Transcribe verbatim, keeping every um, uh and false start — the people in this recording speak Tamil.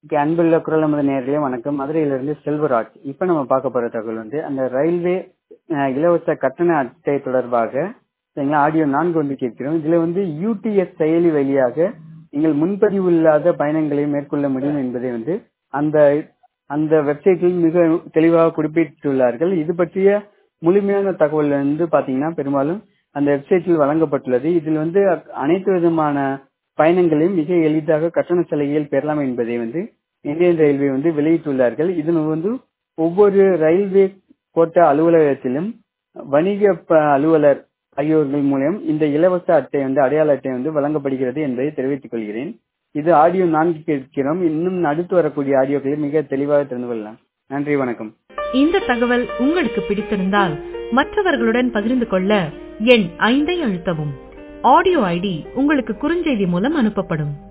ஓகே, அன்புள்ள குரல் நமது நேயர்களே வணக்கம். மதுரையிலிருந்து செல்வராஜ். இப்ப நம்ம பார்க்க போற தகவல் வந்து அந்த ரயில்வே அஹ், இலவச கட்டண அட்டை தொடர்பாக சரிங்களா, ஆடியோ நான்கு வந்து கேட்கிறோம். இதுல வந்து யூடிஎஸ் செயலி வழியாக நீங்கள் முன்பதிவு இல்லாத பயணங்களை மேற்கொள்ள முடியும் என்பதை வந்து அந்த அந்த வெப்சைட்டில் மிக தெளிவாக குறிப்பிட்டுள்ளார்கள். இது பற்றிய முழுமையான தகவல் வந்து பாத்தீங்கன்னா பெரும்பாலும் அந்த வெப்சைட்டில் வழங்கப்பட்டுள்ளது. இதில் வந்து அனைத்து விதமான பயணங்களையும் மிக எளிதாக கட்டண சலுகையில் பெறலாம் என்பதை வந்து இந்தியன் ரயில்வே வந்து வெளியிட்டுள்ளார்கள். இது வந்து ஒவ்வொரு ரயில்வே கோட்ட அலுவலகத்திலும் வணிக ப- அலுவலர் ஆகியோர்கள் மூலம் இந்த இலவச அட்டை வந்து அடையாள அட்டை வந்து வழங்கப்படுகிறது என்பதை தெரிவித்துக் கொள்கிறேன். இது ஆடியோ நான்கு கேட்கிறோம். இன்னும் அடுத்து வரக்கூடிய ஆடியோக்களை மிக தெளிவாக தெரிந்து கொள்ளலாம். நன்றி, வணக்கம். இந்த தகவல் உங்களுக்கு பிடித்திருந்தால் மற்றவர்களுடன் பகிர்ந்து கொள்ள எண் ஐந்தை அழுத்தவும். ஆடியோ ஐடி உங்களுக்கு குறுஞ்செய்தி மூலம் அனுப்பப்படும்.